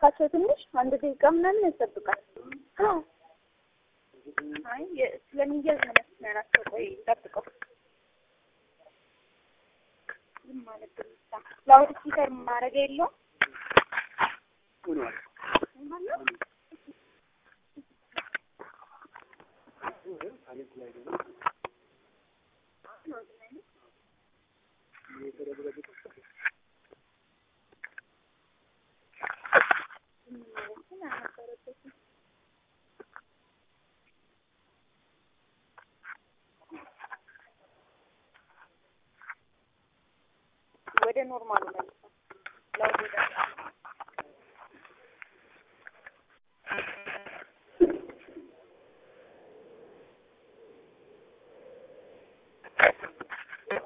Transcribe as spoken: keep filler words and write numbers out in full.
ካቸው ትንሽ አንድ ደቂቃ ምናምን ያስጠብቃል። አይ ስለሚያዝ ነው መስመራቸው። ቆይ ጠብቀው ምን ማለት ነው? ላውድ ስፒከር ማድረግ የለውም ማለት ወደ ኖርማሉ ነው። ላውድ